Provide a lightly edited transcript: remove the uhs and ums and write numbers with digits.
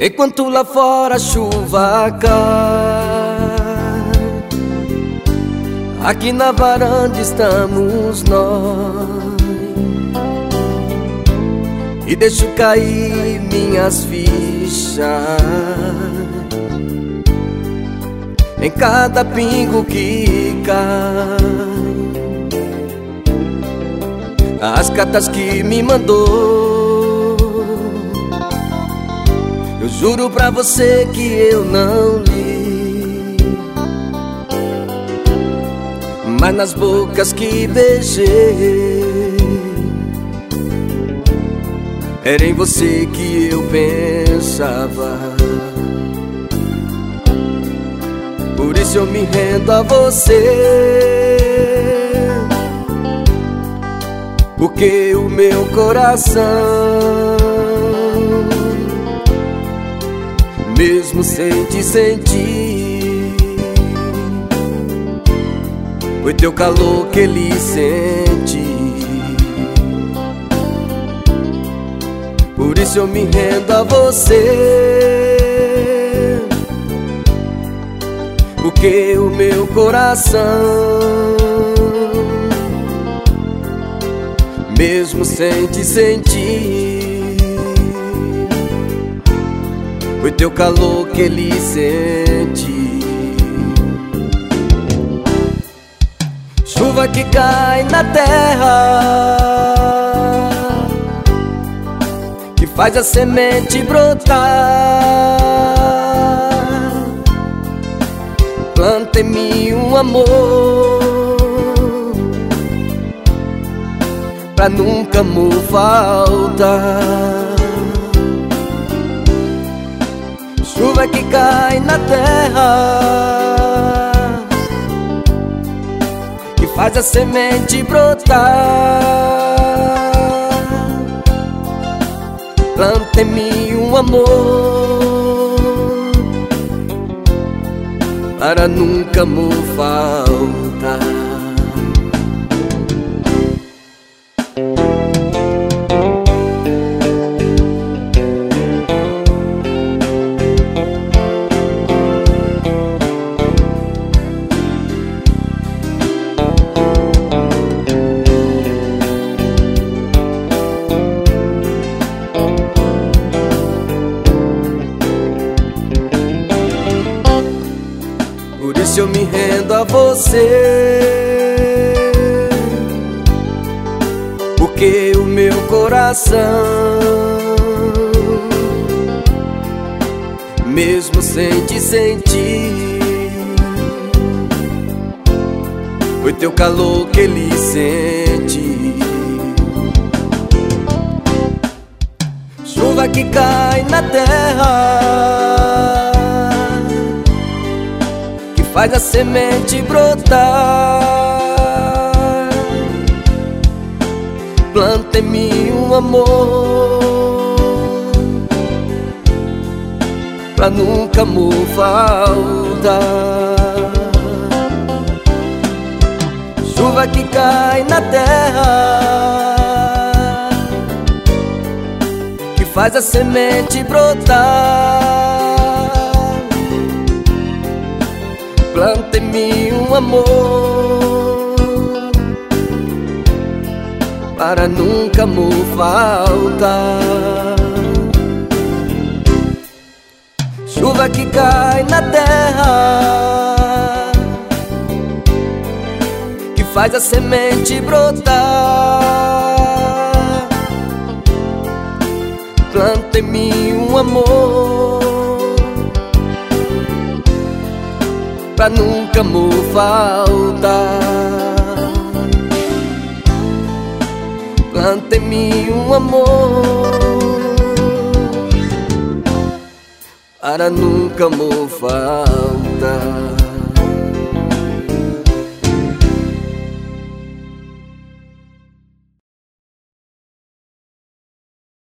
Enquanto lá fora a chuva cai, aqui na varanda estamos nós, e deixo cair minhas fichas em cada pingo que cai. As cartas que me mandou, eu juro pra você que eu não li, mas nas bocas que beijei, era em você que eu pensava. Por isso eu me rendo a você, porque o meu coração, mesmo sem te sentir, foi teu calor que ele sente. Por isso eu me rendo a você, porque o meu coração, mesmo sem te sentir, foi teu calor que ele sente. Chuva que cai na terra, que faz a semente brotar. Planta em mim um amor pra nunca me faltar. Chuva que cai na terra, que faz a semente brotar. Planta em mim um amor para nunca me faltar. Por isso eu me rendo a você, porque o meu coração, mesmo sem te sentir, foi teu calor que ele sente. Chuva que cai na terra, faz a semente brotar. Planta em mim um amor pra nunca me faltar. Chuva que cai na terra, que faz a semente brotar. Planta em mim um amor para nunca me faltar. Chuva que cai na terra, que faz a semente brotar. Planta em mim um amor pra nunca me faltar. Planta em mim um amor para nunca me faltar.